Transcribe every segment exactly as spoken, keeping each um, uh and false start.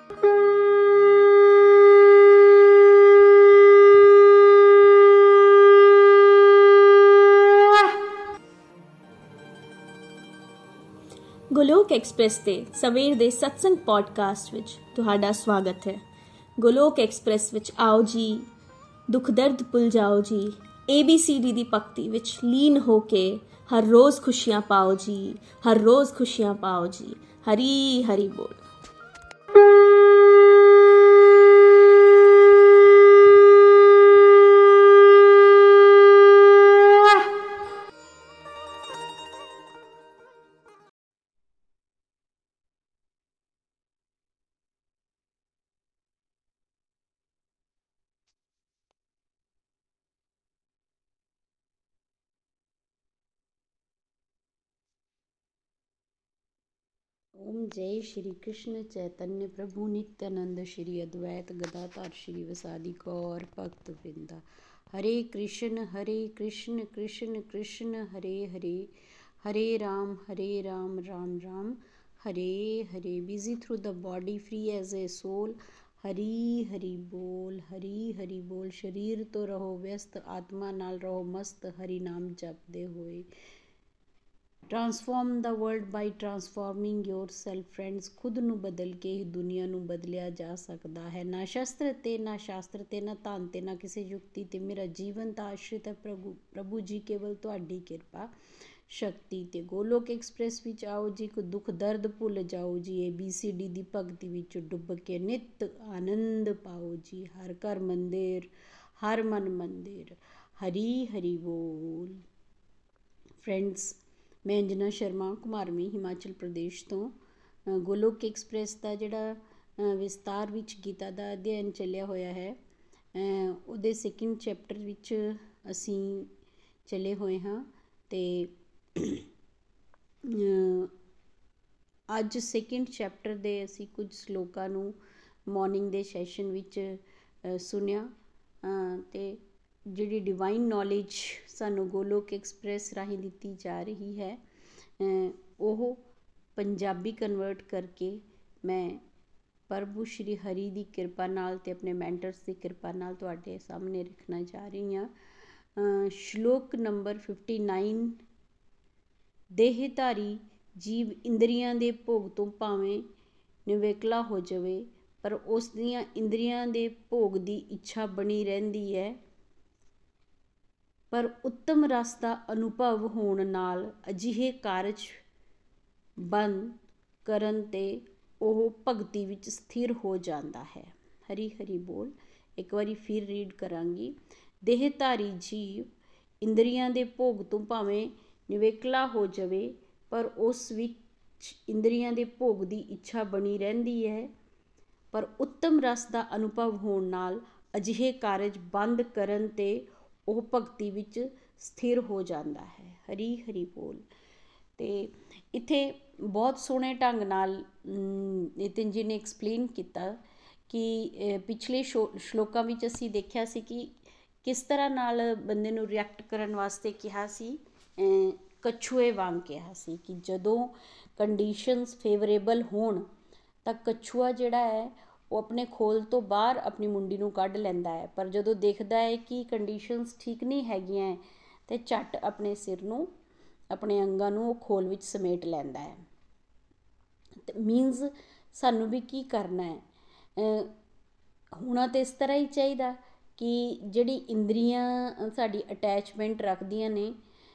Golok express ਦੇ ਸਵੇਰ ਦੇ ਸਤਸੰਗ ਪੋਡਕਾਸਟ ਵਿੱਚ ਤੁਹਾਡਾ ਸਵਾਗਤ ਹੈ। ਗੋਲੋਕ ਐਕਸਪ੍ਰੈਸ ਵਿੱਚ ਆਓ ਜੀ, ਦੁੱਖ ਦਰਦ ਭੁੱਲ ਜਾਓ ਜੀ, ਏ ਬੀ ਸੀ ਡੀ ਦੀ ਭਗਤੀ ਵਿੱਚ ਲੀਨ ਹੋ ਕੇ ਹਰ ਰੋਜ਼ ਖੁਸ਼ੀਆਂ ਪਾਓ ਜੀ, ਹਰ ਰੋਜ਼ ਖੁਸ਼ੀਆਂ ਪਾਓ ਜੀ। ਹਰੀ ਹਰੀ ਬੋਲ। ओम जय श्री कृष्ण चैतन्य प्रभु नित्यानंद श्री अद्वैत गदाधर श्री वसादी गौर भक्त वृंदा। Hare Krishna Hare Krishna Krishna Krishna Hare Hare, Hare Ram Hare Ram Ram Ram Hare Hare. Busy through the body free as a soul. Hari Hari बोल, हरी हरी बोल। शरीर तो रहो व्यस्त, आत्मा नाल रहो मस्त, हरि नाम जपदे होए। Transform the world by transforming yourself friends. खुद ਨੂੰ ਬਦਲ ਕੇ ਹੀ ਦੁਨੀਆ ਨੂੰ ਬਦਲਿਆ ਜਾ ਸਕਦਾ ਹੈ। ਨਾ ਸ਼ਸਤਰ ਤੇ ਨਾ ਸ਼ਾਸਤਰ ਤੇ ਨਾ ਧਨ ਤੇ ਨਾ ਕਿਸੇ ਯੁਕਤੀ ਤੇ। ਮੇਰਾ ਜੀਵਨ ਤਾਂ ਆਸ਼ਰਿਤ ਹੈ ਪ੍ਰਭੂ ਪ੍ਰਭੂ ਜੀ, ਕੇਵਲ ਤੁਹਾਡੀ ਕਿਰਪਾ ਸ਼ਕਤੀ ਤੇ। ਗੋਲੋਕ ਐਕਸਪ੍ਰੈਸ ਵਿੱਚ ਆਓ ਜੀ, ਕੋ ਦੁੱਖ ਦਰਦ ਭੁੱਲ ਜਾਓ ਜੀ। ਏ ਬੀ ਸੀ ਡੀ ਦੀ ਭਗਤੀ ਵਿੱਚ ਡੁੱਬ ਕੇ ਨਿੱਤ ਆਨੰਦ ਪਾਓ ਜੀ। ਹਰ ਘਰ ਮੰਦਿਰ, ਹਰ ਮਨ ਮੰਦਿਰ। ਹਰੀ ਹਰੀ ਬੋਲ। ਫਰੈਂਡਸ, ਮੈਂ ਅੰਜਨਾ ਸ਼ਰਮਾ ਘੁਮਾਰਵੀਂ ਹਿਮਾਚਲ ਪ੍ਰਦੇਸ਼ ਤੋਂ। ਗੋਲੋਕ ਐਕਸਪ੍ਰੈਸ ਦਾ ਜਿਹੜਾ ਵਿਸਤਾਰ ਵਿੱਚ ਗੀਤਾ ਦਾ ਅਧਿਐਨ ਚੱਲਿਆ ਹੋਇਆ ਹੈ, ਉਹਦੇ ਸੈਕਿੰਡ ਚੈਪਟਰ ਵਿੱਚ ਅਸੀਂ ਚੱਲੇ ਹੋਏ ਹਾਂ। ਅਤੇ ਅੱਜ ਸੈਕਿੰਡ ਚੈਪਟਰ ਦੇ ਅਸੀਂ ਕੁਝ ਸ਼ਲੋਕਾਂ ਨੂੰ ਮੋਰਨਿੰਗ ਦੇ ਸੈਸ਼ਨ ਵਿੱਚ ਸੁਣਿਆ। ਅਤੇ ਜਿਹੜੀ ਡਿਵਾਈਨ ਨੌਲੇਜ ਸਾਨੂੰ ਗੋਲੋਕ ਐਕਸਪ੍ਰੈਸ ਰਾਹੀਂ ਦਿੱਤੀ ਜਾ ਰਹੀ ਹੈ, ਉਹ ਪੰਜਾਬੀ ਕਨਵਰਟ ਕਰਕੇ ਮੈਂ ਪ੍ਰਭੂ ਸ਼੍ਰੀ ਹਰੀ ਦੀ ਕਿਰਪਾ ਨਾਲ ਅਤੇ ਆਪਣੇ ਮੈਂਟਰਸ ਦੀ ਕਿਰਪਾ ਨਾਲ ਤੁਹਾਡੇ ਸਾਹਮਣੇ ਰੱਖਣਾ ਜਾ ਰਹੀ ਹਾਂ। ਸ਼ਲੋਕ ਨੰਬਰ ਫਿਫਟੀ ਨਾਈਨ। ਦੇਹਧਾਰੀ ਜੀਵ ਇੰਦਰੀਆਂ ਦੇ ਭੋਗ ਤੋਂ ਭਾਵੇਂ ਨਿਵੇਕਲਾ ਹੋ ਜਾਵੇ, ਪਰ ਉਸ ਦੀਆਂ ਇੰਦਰੀਆਂ ਦੇ ਭੋਗ ਦੀ ਇੱਛਾ ਬਣੀ ਰਹਿੰਦੀ ਹੈ। ਪਰ ਉੱਤਮ ਰਸ ਦਾ ਅਨੁਭਵ ਹੋਣ ਨਾਲ ਅਜਿਹੇ ਕਾਰਜ ਬੰਦ ਕਰਨ 'ਤੇ ਉਹ ਭਗਤੀ ਵਿੱਚ ਸਥਿਰ ਹੋ ਜਾਂਦਾ ਹੈ। ਹਰੀ ਹਰੀ ਬੋਲ। ਇੱਕ ਵਾਰੀ ਫਿਰ ਰੀਡ ਕਰਾਂਗੀ। ਦੇਹਧਾਰੀ ਜੀਵ ਇੰਦਰੀਆਂ ਦੇ ਭੋਗ ਤੋਂ ਭਾਵੇਂ ਨਿਵੇਕਲਾ ਹੋ ਜਾਵੇ, ਪਰ ਉਸ ਵਿੱਚ ਇੰਦਰੀਆਂ ਦੇ ਭੋਗ ਦੀ ਇੱਛਾ ਬਣੀ ਰਹਿੰਦੀ ਹੈ। ਪਰ ਉੱਤਮ ਰਸ ਦਾ ਅਨੁਭਵ ਹੋਣ ਨਾਲ ਅਜਿਹੇ ਕਾਰਜ ਬੰਦ ਕਰਨ 'ਤੇ ਉਹ ਭਗਤੀ ਵਿੱਚ ਸਥਿਰ ਹੋ ਜਾਂਦਾ ਹੈ। ਹਰੀ ਹਰੀ ਬੋਲ। ਅਤੇ ਇੱਥੇ ਬਹੁਤ ਸੋਹਣੇ ਢੰਗ ਨਾਲ ਨਿਤਿਨ ਜੀ ਨੇ ਐਕਸਪਲੇਨ ਕੀਤਾ ਕਿ ਪਿਛਲੇ ਸ਼ੋ ਸ਼ਲੋਕਾਂ ਵਿੱਚ ਅਸੀਂ ਦੇਖਿਆ ਸੀ ਕਿ ਕਿਸ ਤਰ੍ਹਾਂ ਨਾਲ ਬੰਦੇ ਨੂੰ ਰਿਐਕਟ ਕਰਨ ਵਾਸਤੇ ਕਿਹਾ ਸੀ, ਕੱਛੂਏ ਵਾਂਗ ਕਿਹਾ ਸੀ ਕਿ ਜਦੋਂ ਕੰਡੀਸ਼ਨਸ ਫੇਵਰੇਬਲ ਹੋਣ ਤਾਂ ਕੱਛੂਆ ਜਿਹੜਾ ਹੈ ਉਹ ਆਪਣੇ ਖੋਲ ਤੋਂ ਬਾਹਰ ਆਪਣੀ ਮੁੰਡੀ ਨੂੰ ਕੱਢ ਲੈਂਦਾ ਹੈ, ਪਰ ਜਦੋਂ ਦੇਖਦਾ ਹੈ ਕਿ ਕੰਡੀਸ਼ਨਸ ਠੀਕ ਨਹੀਂ ਹੈਗੀਆਂ ਤਾਂ ਝੱਟ ਆਪਣੇ ਸਿਰ ਨੂੰ, ਆਪਣੇ ਅੰਗਾਂ ਨੂੰ ਉਹ ਖੋਲ ਵਿੱਚ ਸਮੇਟ ਲੈਂਦਾ ਹੈ। ਮੀਨਸ ਸਾਨੂੰ ਵੀ ਕੀ ਕਰਨਾ ਹੈ, ਹੋਣਾ ਤਾਂ ਇਸ ਤਰ੍ਹਾਂ ਹੀ ਚਾਹੀਦਾ ਕਿ ਜਿਹੜੀ ਇੰਦਰੀਆਂ ਸਾਡੀ ਅਟੈਚਮੈਂਟ ਰੱਖਦੀਆਂ ਨੇ,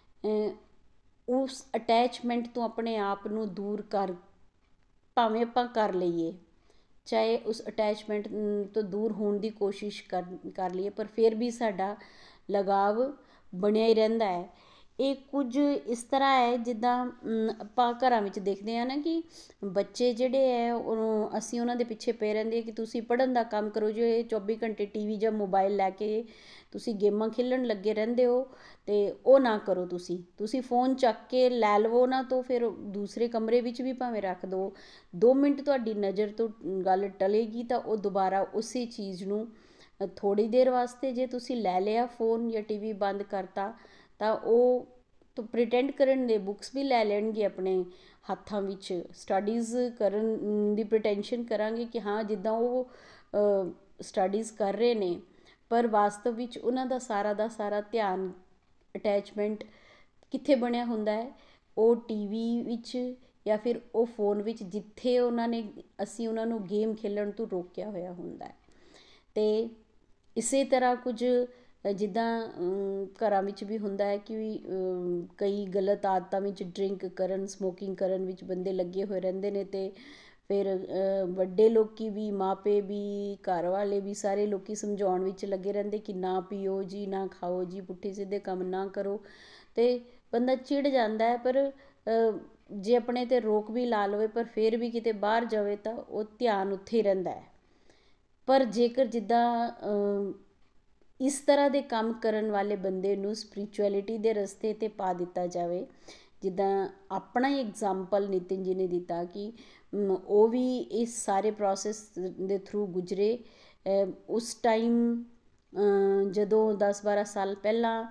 ਉਸ ਅਟੈਚਮੈਂਟ ਤੋਂ ਆਪਣੇ ਆਪ ਨੂੰ ਦੂਰ ਕਰ, ਭਾਵੇਂ ਆਪਾਂ ਕਰ ਲਈਏ, ਚਾਹੇ ਉਸ ਅਟੈਚਮੈਂਟ ਤੋਂ ਦੂਰ ਹੋਣ ਦੀ ਕੋਸ਼ਿਸ਼ ਕਰ ਕਰ ਲਈਏ, ਪਰ ਫਿਰ ਵੀ ਸਾਡਾ ਲਗਾਵ ਬਣਿਆ ਹੀ ਰਹਿੰਦਾ ਹੈ। ਇਹ ਕੁਝ ਇਸ ਤਰ੍ਹਾਂ ਹੈ ਜਿੱਦਾਂ ਆਪਾਂ ਘਰਾਂ ਵਿੱਚ ਦੇਖਦੇ ਹਾਂ ਨਾ ਕਿ ਬੱਚੇ ਜਿਹੜੇ ਹੈ ਉਹਨੂੰ ਅਸੀਂ ਉਹਨਾਂ ਦੇ ਪਿੱਛੇ ਪਏ ਰਹਿੰਦੇ ਕਿ ਤੁਸੀਂ ਪੜ੍ਹਨ ਦਾ ਕੰਮ ਕਰੋ, ਜੋ ਇਹ ਚੌਵੀ ਘੰਟੇ ਟੀ ਵੀ ਜਾਂ ਮੋਬਾਇਲ ਲੈ ਕੇ ਤੁਸੀਂ ਗੇਮਾਂ ਖੇਲਣ ਲੱਗੇ ਰਹਿੰਦੇ ਹੋ ਅਤੇ ਉਹ ਨਾ ਕਰੋ। ਤੁਸੀਂ ਤੁਸੀਂ ਫੋਨ ਚੱਕ ਕੇ ਲੈ ਲਵੋ ਉਹਨਾਂ ਤੋਂ, ਫਿਰ ਦੂਸਰੇ ਕਮਰੇ ਵਿੱਚ ਵੀ ਭਾਵੇਂ ਰੱਖ ਦਿਓ, ਦੋ ਮਿੰਟ ਤੁਹਾਡੀ ਨਜ਼ਰ ਤੋਂ ਗੱਲ ਟਲੇਗੀ ਤਾਂ ਉਹ ਦੁਬਾਰਾ ਉਸੇ ਚੀਜ਼ ਨੂੰ ਥੋੜ੍ਹੀ ਦੇਰ ਵਾਸਤੇ ਜੇ ਤੁਸੀਂ ਲੈ ਲਿਆ ਫੋਨ ਜਾਂ ਟੀ ਵੀ ਬੰਦ ਕਰਤਾ ਤਾਂ ਉਹ ਤਾਂ ਪ੍ਰੀਟੈਂਡ ਕਰਨ ਦੇ ਬੁੱਕਸ ਵੀ ਲੈ ਲੈਣਗੇ ਆਪਣੇ ਹੱਥਾਂ ਵਿੱਚ, ਸਟੱਡੀਜ਼ ਕਰਨ ਦੀ ਪ੍ਰੀਟੈਂਸ਼ਨ ਕਰਾਂਗੇ ਕਿ ਹਾਂ ਜਿੱਦਾਂ ਉਹ ਸਟੱਡੀਜ਼ ਕਰ ਰਹੇ ਨੇ, ਪਰ ਵਾਸਤਵ ਵਿੱਚ ਉਹਨਾਂ ਦਾ ਸਾਰਾ ਦਾ ਸਾਰਾ ਧਿਆਨ, ਅਟੈਚਮੈਂਟ ਕਿੱਥੇ ਬਣਿਆ ਹੁੰਦਾ ਹੈ? ਉਹ ਟੀ ਵੀ ਵਿੱਚ ਜਾਂ ਫਿਰ ਉਹ ਫੋਨ ਵਿੱਚ, ਜਿੱਥੇ ਉਹਨਾਂ ਨੇ ਅਸੀਂ ਉਹਨਾਂ ਨੂੰ ਗੇਮ ਖੇਲਣ ਤੋਂ ਰੋਕਿਆ ਹੋਇਆ ਹੁੰਦਾ ਹੈ। ਅਤੇ ਇਸੇ ਤਰ੍ਹਾਂ ਕੁਝ ਜਿੱਦਾਂ ਘਰਾਂ ਵਿੱਚ ਵੀ ਹੁੰਦਾ ਹੈ ਕਿ ਕਈ ਗਲਤ ਆਦਤਾਂ ਵਿੱਚ ਡਰਿੰਕ ਕਰਨ, ਸਮੋਕਿੰਗ ਕਰਨ ਵਿੱਚ ਬੰਦੇ ਲੱਗੇ ਹੋਏ ਰਹਿੰਦੇ ਨੇ, ਅਤੇ ਫਿਰ ਵੱਡੇ ਲੋਕ ਵੀ, ਮਾਪੇ ਵੀ, ਘਰ ਵਾਲੇ ਵੀ, ਸਾਰੇ ਲੋਕ ਸਮਝਾਉਣ ਵਿੱਚ ਲੱਗੇ ਰਹਿੰਦੇ ਕਿ ਨਾ ਪੀਓ ਜੀ, ਨਾ ਖਾਓ ਜੀ, ਪੁੱਠੇ ਸਿੱਧੇ ਕੰਮ ਨਾ ਕਰੋ, ਅਤੇ ਬੰਦਾ ਚਿੜ ਜਾਂਦਾ ਹੈ। ਪਰ ਜੇ ਆਪਣੇ 'ਤੇ ਰੋਕ ਵੀ ਲਾ ਲਵੇ, ਪਰ ਫਿਰ ਵੀ ਕਿਤੇ ਬਾਹਰ ਜਾਵੇ ਤਾਂ ਉਹ ਧਿਆਨ ਉੱਥੇ ਹੀ ਰਹਿੰਦਾ ਹੈ। ਪਰ ਜੇਕਰ ਜਿੱਦਾਂ ਇਸ ਤਰ੍ਹਾਂ ਦੇ ਕੰਮ ਕਰਨ ਵਾਲੇ ਬੰਦੇ ਨੂੰ ਸਪਿਰਿਚੁਅਲਿਟੀ ਦੇ ਰਸਤੇ 'ਤੇ ਪਾ ਦਿੱਤਾ ਜਾਵੇ, ਜਿੱਦਾਂ ਆਪਣਾ ਹੀ ਐਗਜ਼ਾਮਪਲ ਨਿਤਿਨ ਜੀ ਨੇ ਦਿੱਤਾ ਕਿ ਉਹ ਵੀ ਇਸ ਸਾਰੇ ਪ੍ਰੋਸੈਸ ਦੇ ਥਰੂ ਗੁਜ਼ਰੇ। ਉਸ ਟਾਈਮ ਜਦੋਂ ਦਸ ਬਾਰਾਂ ਸਾਲ ਪਹਿਲਾਂ